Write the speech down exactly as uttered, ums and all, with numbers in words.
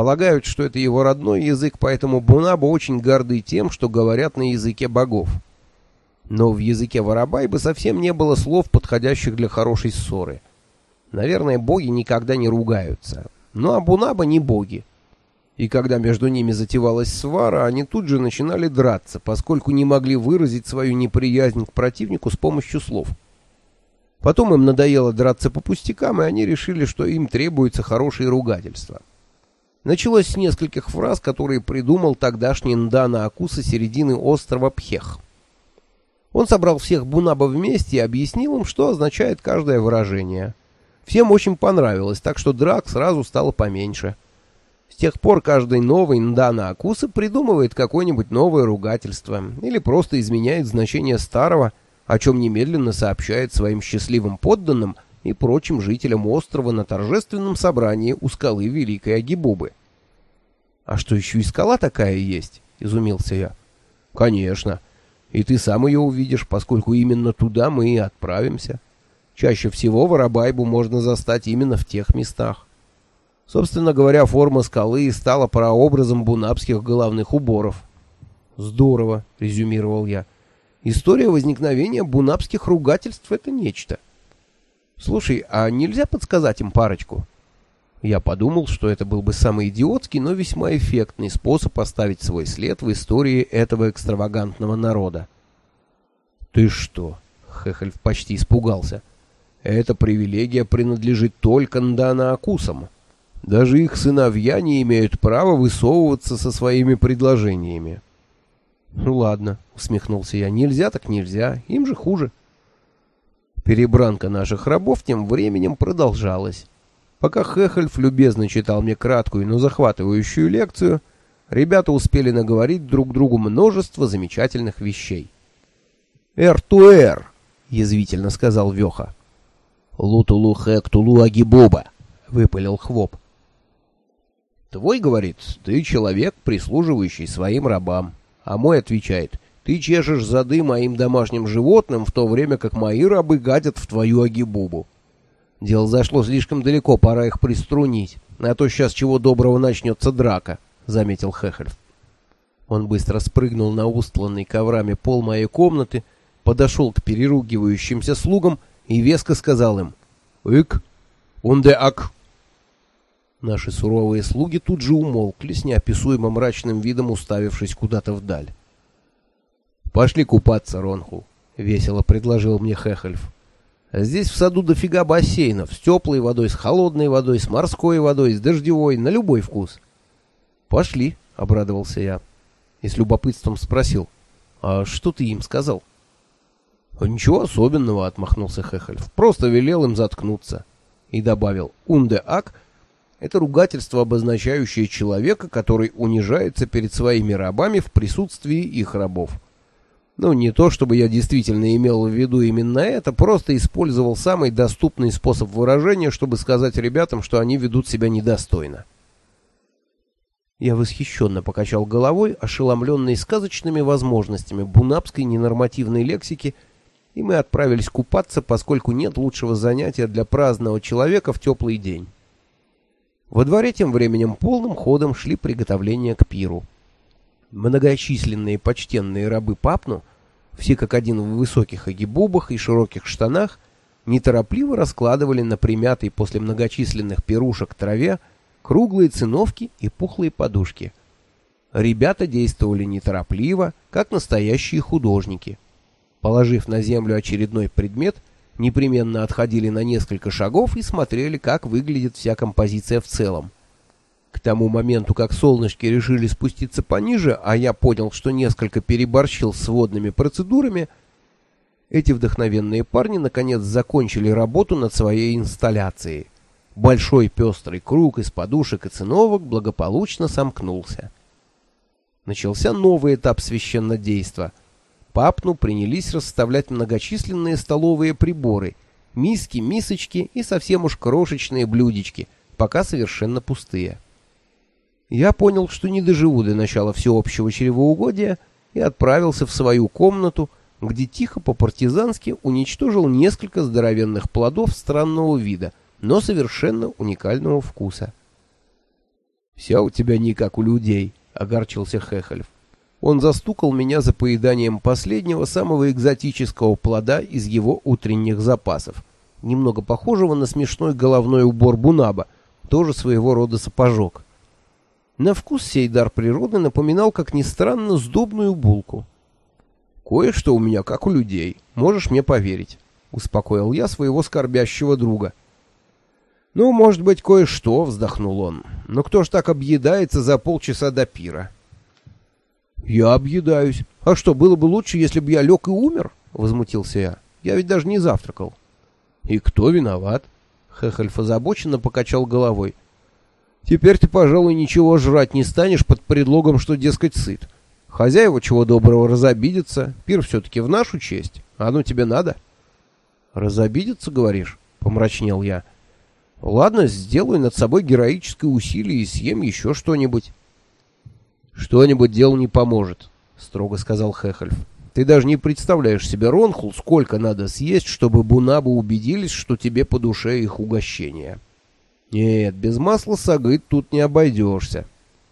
Полагают, что это его родной язык, поэтому Бунабо очень горды тем, что говорят на языке богов. Но в языке Воробайбы совсем не было слов, подходящих для хорошей ссоры. Наверное, боги никогда не ругаются. Но Абунаба не боги. И когда между ними затевалась свара, они тут же начинали драться, поскольку не могли выразить свою неприязнь к противнику с помощью слов. Потом им надоело драться по пустякам, и они решили, что им требуется хорошее ругательство. Началось с нескольких фраз, которые придумал тогдашний Ндана Акуса середины острова Пхех. Он собрал всех Бунаба вместе и объяснил им, что означает каждое выражение. Всем очень понравилось, так что драк сразу стало поменьше. С тех пор каждый новый Ндана Акуса придумывает какое-нибудь новое ругательство или просто изменяет значение старого, о чем немедленно сообщает своим счастливым подданным и прочим жителям острова на торжественном собрании у скалы Великой Агибубы. «А что, еще и скала такая есть?» — изумился я. «Конечно. И ты сам ее увидишь, поскольку именно туда мы и отправимся. Чаще всего Воробайбу можно застать именно в тех местах. Собственно говоря, форма скалы стала прообразом бунабских головных уборов». «Здорово», — резюмировал я. «История возникновения бунабских ругательств — это нечто. Слушай, а нельзя подсказать им парочку?» Я подумал, что это был бы самый идиотский, но весьма эффектный способ оставить свой след в истории этого экстравагантного народа. «Ты что?» — Хехельф почти испугался. «Эта привилегия принадлежит только Ндана Акусам. Даже их сыновья не имеют права высовываться со своими предложениями». «Ну ладно», — усмехнулся я, — «нельзя так нельзя, им же хуже». Перебранка наших рабов тем временем продолжалась. Пока Хехельф любезно читал мне краткую, но захватывающую лекцию, ребята успели наговорить друг другу множество замечательных вещей. «Эр-ту-эр», — язвительно сказал Веха. «Лутулу-хэк-тулу-агибоба», — выпалил Хвоп. «Твой, — говорит, — ты человек, прислуживающий своим рабам, а мой отвечает: ты чешешь зады моим домашним животным, в то время как мои рабы гадят в твою агибубу. Дело зашло слишком далеко, пора их приструнить, а то сейчас чего доброго начнется драка», — заметил Хехельф. Он быстро спрыгнул на устланный коврами пол моей комнаты, подошел к переругивающимся слугам и веско сказал им: «Ик, унде ак». Наши суровые слуги тут же умолкли, с неописуемо мрачным видом уставившись куда-то вдаль. «Пошли купаться, Ронхул», — весело предложил мне Хехельф. «Здесь в саду дофига бассейнов, с теплой водой, с холодной водой, с морской водой, с дождевой, на любой вкус». «Пошли», — обрадовался я. И с любопытством спросил: «А что ты им сказал?» «Ничего особенного», — отмахнулся Хехельф. «Просто велел им заткнуться». И добавил: «Унде ак» — это ругательство, обозначающее человека, который унижается перед своими рабами в присутствии их рабов. Ну, не то чтобы я действительно имел в виду именно это, просто использовал самый доступный способ выражения, чтобы сказать ребятам, что они ведут себя недостойно. Я восхищенно покачал головой, ошеломленный сказочными возможностями бунабской ненормативной лексики, и мы отправились купаться, поскольку нет лучшего занятия для праздного человека в теплый день. Во дворе тем временем полным ходом шли приготовления к пиру. Многочисленные почтенные рабы Папну, все как один в высоких агибубах и широких штанах, неторопливо раскладывали на примятой после многочисленных пирушек траве круглые циновки и пухлые подушки. Ребята действовали неторопливо, как настоящие художники. Положив на землю очередной предмет, непременно отходили на несколько шагов и смотрели, как выглядит вся композиция в целом. К тому моменту, как солнышки решили спуститься пониже, а я понял, что несколько переборщил с водными процедурами, эти вдохновенные парни наконец закончили работу над своей инсталляцией. Большой пестрый круг из подушек и циновок благополучно сомкнулся. Начался новый этап священнодейства. Папну принялись расставлять многочисленные столовые приборы, миски, мисочки и совсем уж крошечные блюдечки, пока совершенно пустые. Я понял, что не доживу до начала всеобщего чревоугодия, и отправился в свою комнату, где тихо по-партизански уничтожил несколько здоровенных плодов странного вида, но совершенно уникального вкуса. «Все у тебя не как у людей», — огорчился Хехельф. Он застукал меня за поеданием последнего самого экзотического плода из его утренних запасов, немного похожего на смешной головной убор Бунаба, тоже своего рода сапожок. На вкус сей дар природы напоминал, как ни странно, сдобную булку. «Кое-что у меня как у людей, можешь мне поверить», — успокоил я своего скорбящего друга. «Ну, может быть, кое-что», — вздохнул он, — «но кто ж так объедается за полчаса до пира?» «Я объедаюсь. А что, было бы лучше, если бы я лег и умер?» — возмутился я. «Я ведь даже не завтракал». «И кто виноват?» — Хехельф озабоченно покачал головой. «Теперь ты, пожалуй, ничего жрать не станешь под предлогом, что, дескать, сыт. Хозяева чего доброго разобидятся. Пир все-таки в нашу честь. А оно тебе надо?» «Разобидятся, говоришь?» — помрачнел я. «Ладно, сделаю над собой героическое усилие и съем еще что-нибудь». «Что-нибудь делу не поможет», — строго сказал Хехельф. «Ты даже не представляешь себе, Ронхул, сколько надо съесть, чтобы Бунабы убедились, что тебе по душе их угощение. Нет, без масла сагыт тут не обойдешься».